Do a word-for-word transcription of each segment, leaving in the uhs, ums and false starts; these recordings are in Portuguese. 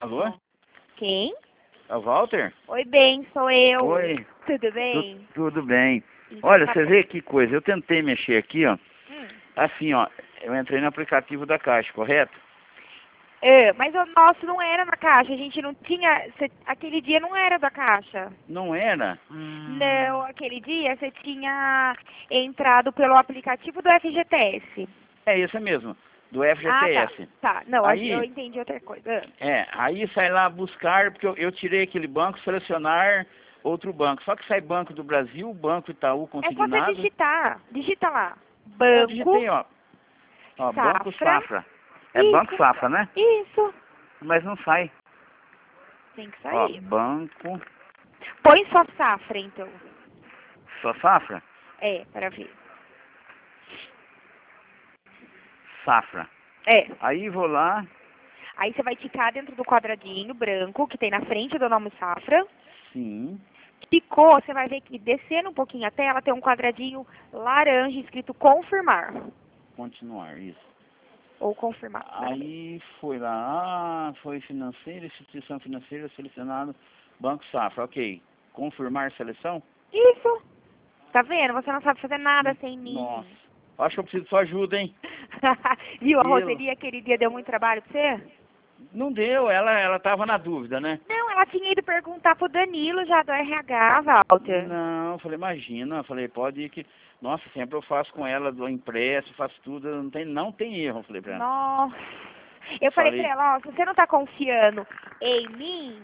Alô? Quem? É o Walter? Oi, bem, sou eu. Oi. Tudo Tu- bem? tudo bem. Então Olha, tá você bom. vê que coisa. Eu tentei mexer aqui, ó. Hum. Assim, ó. Eu entrei no aplicativo da Caixa, correto? É, mas o nosso não era na caixa, a gente não tinha. cê- aquele dia não era da caixa. Não era? Hum. Não, aquele dia você tinha entrado pelo aplicativo do F G T S. É isso mesmo. Do F G Ah, T tá. S. Tá, não, Aí- eu entendi outra coisa. É, aí sai lá buscar, porque eu, eu tirei aquele banco, selecionar outro banco. Só que sai Banco do Brasil, Banco Itaú É só você Consignado. digitar. Digita lá. Eu Banco. digitei, ó. Ó, Banco Safra. Safra. É Isso. Banco Safra, né? Isso. Mas não sai. Tem que Ó, sair. Banco Põe só safra, então. Só Safra? É, para ver. Safra. É. Aí vou lá, Aí você vai ticar dentro do quadradinho branco que tem na frente do nome safra. sim. Clicou, você vai ver que descendo um pouquinho a tela tem um quadradinho laranja escrito confirmar. Continuar, isso. Ou confirmar. Aí foi lá, ah, foi financeira, instituição financeira, selecionado, Banco Safra, ok. Confirmar seleção? Isso. Tá vendo? Você não sabe fazer nada sem mim. Nossa, acho que eu preciso de sua ajuda, hein? Viu? A Pelo- Roseli aquele dia deu muito trabalho pra você? Não deu, ela, ela tava na dúvida, né? Não, ela tinha ido perguntar pro Danilo já do R H, Walter. Não, eu falei, imagina, eu falei, pode ir que, nossa, sempre eu faço com ela, do impresso, faço tudo, não tem, não tem erro, eu falei pra ela. Nossa. Eu falei, Falei- pra ela, ó, se você não tá confiando em mim,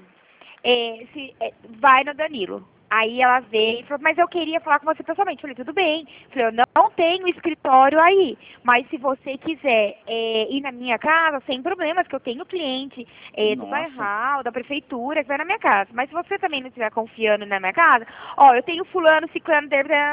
é, se, é, vai no Danilo. Aí ela veio e falou, mas eu queria falar com você pessoalmente. Eu falei, tudo bem. Eu falei, eu não tenho escritório aí, mas se você quiser é, ir na minha casa, sem problemas, que eu tenho cliente é, do Nossa. bairral, da prefeitura, que vai na minha casa. Mas se você também não estiver confiando na minha casa, ó, eu tenho fulano, ciclano,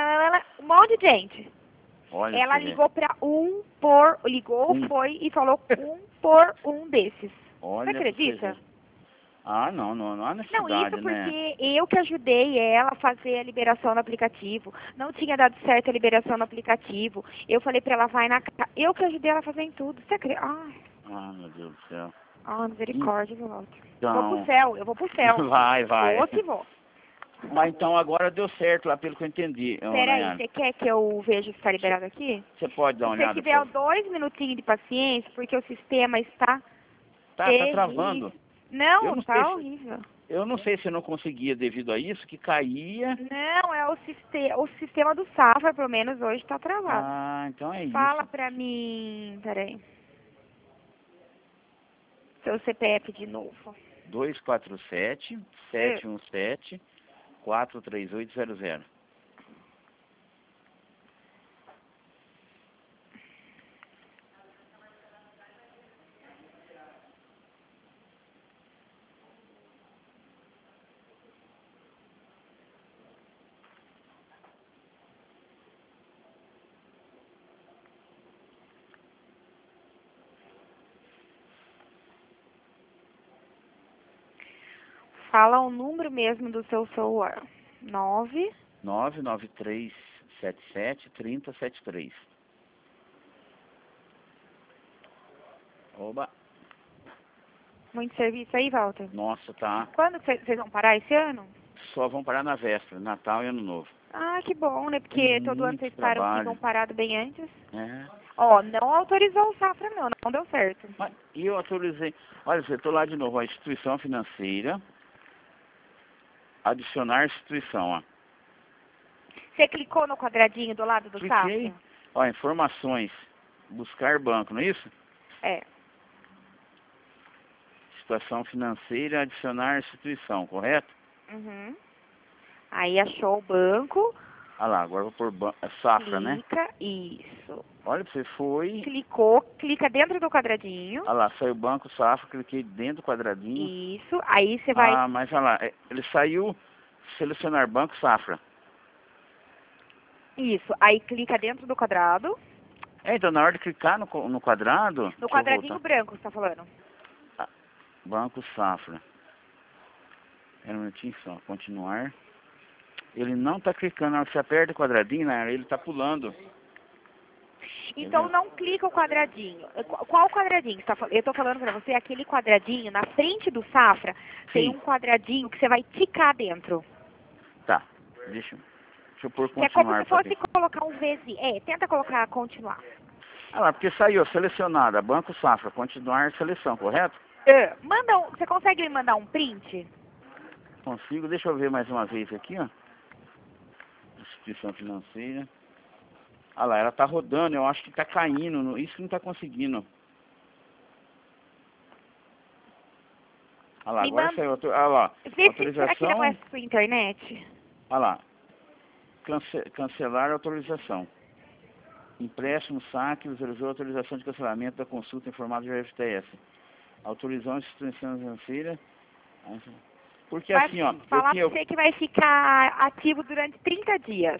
um monte de gente. Olha, Ela você vê. ligou pra um por. Ligou, Um. foi e falou um por um desses. Olha Você pra acredita? ver. Ah, não, não, não há Não, necessidade, isso né? porque eu que ajudei ela a fazer a liberação no aplicativo. Não tinha dado certo a liberação no aplicativo. Eu falei pra ela, vai na casa. Eu que ajudei ela a fazer em tudo. Você acredita? Ai, Ah, meu Deus do céu. ai, misericórdia, viu, Walter? Então- Vou pro céu, eu vou pro céu. Vai, vai. Vou que vou. Mas então agora deu certo lá, pelo que eu entendi. ô, Peraí, Nayara. você quer que eu veja se está liberado aqui? Você pode dar uma Se você olhada, tiver por favor? dois minutinhos de paciência, porque o sistema está Tá, tá terrível. travando. Não, Eu não tá sei se- horrível. Eu não sei se eu não conseguia devido a isso, que caía. Não, é o, siste o sistema do Safra, pelo menos hoje, está travado. Ah, então é Fala isso. pra mim, peraí. Seu C P F de novo. dois quatro sete, sete um sete, quatro três oito zero zero. Fala o número mesmo do seu celular. Nove. nove nove três sete sete, três zero sete três. Oba. Muito serviço aí, Walter. Nossa, tá. Quando que vocês vão parar esse ano? Só vão parar na véspera, Natal e Ano Novo. Ah, que bom, né? Porque todo ano Muito vocês param, trabalho. ficam parados bem antes. É. Ó, não autorizou o Safra não, não deu certo. Mas, e eu autorizei. Olha, você tô lá de novo, a instituição financeira. Adicionar instituição, ó. Você clicou no quadradinho do lado do Cliquei. Safra? Ó, informações. Buscar banco, não é isso? É. Situação financeira, adicionar instituição, correto? Uhum. Aí achou o banco, Ah lá, agora eu vou por ban... é Safra, né? clica, isso. Olha, você foi. Clicou, clica dentro do quadradinho, Ah lá, saiu o banco Safra, cliquei dentro do quadradinho. isso. Aí você vai, Ah, mas olha lá, é, ele saiu selecionar banco Safra. isso. Aí clica dentro do quadrado, É, então na hora de clicar no, co- no quadrado. deixa no eu quadradinho voltar. branco, você tá falando. Banco Safra. É um minutinho só, continuar. Ele não está clicando, na hora que você aperta o quadradinho, né, ele está pulando. Então não clica o quadradinho. Qu- Qual quadradinho? que você tá fal- Eu estou falando para você, aquele quadradinho, na frente do Safra, tem Sim. um quadradinho que você vai ticar dentro. Tá. Deixa, deixa eu pôr Que é como continuar se pra fosse ver. colocar um Vzinho. É, tenta colocar continuar. Ah lá, porque saiu selecionada, Banco Safra, continuar seleção, correto? É, manda um, você consegue me mandar um print? Consigo, deixa eu ver mais uma vez aqui, ó. Instituição financeira. Ah lá, ela tá rodando, eu acho que tá caindo, no- isso que não tá conseguindo. Ah lá, Me agora manda- saiu, auto- ah lá, Vê se, será que não é autorização, sua internet? ah lá, cance- cancelar a autorização. Empréstimo, saque, visualizou a autorização de cancelamento da consulta em formato de F T S. Autorizou a instituição financeira. Porque Vai assim, ó, eu falar tinha... pra você que vai ficar ativo durante trinta dias.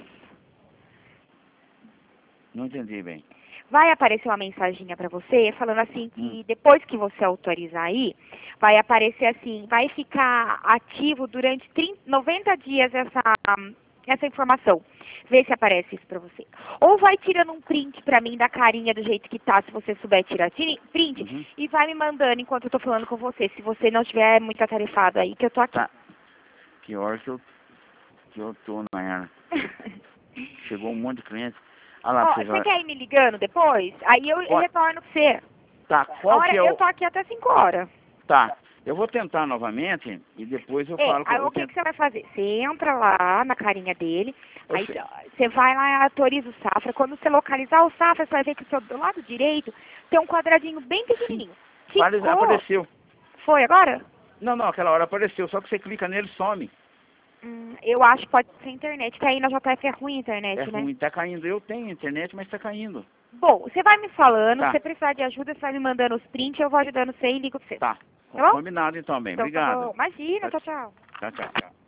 Não entendi bem. Vai aparecer uma mensaginha pra você falando assim que Hum. depois que você autorizar aí, vai aparecer assim, vai ficar ativo durante trinta, noventa dias essa, essa informação. Vê se aparece isso pra você. Ou vai tirando um print pra mim da carinha do jeito que tá, se você souber tirar tire- print, Uhum. e vai me mandando enquanto eu tô falando com você, se você não estiver muito atarefado aí, que eu tô aqui. Tá. Que hora que eu, que eu tô, Nayara? Chegou um monte de clientes. Ah lá, Ó, você você já... quer ir me ligando depois? Aí eu Pode. retorno pra você. Tá, qual Hora, que é o... eu tô aqui até cinco horas. Tá, eu vou tentar novamente e depois eu É, falo... aí eu o que, tento- que você vai fazer? Você entra lá na carinha dele, Eu aí sei. você vai lá e autoriza o Safra. Quando você localizar o Safra, você vai ver que o seu, do lado direito tem um quadradinho bem pequenininho. Apare- Ficou? Apareceu. Foi agora? Não, não, aquela hora apareceu, só que você clica nele some. Hum, eu acho que pode ser internet, que aí na J F é ruim a internet, É né? ruim, tá caindo. Eu tenho internet, mas tá caindo. Bom, você vai me falando, Tá. se você precisar de ajuda, você vai me mandando os prints, eu vou ajudando você e ligo pra você. Tá. Tá bom? Combinado então, bem. Então, tá Obrigado. bom. Imagina, Tchau, tchau, tchau. Tchau, tchau, tchau.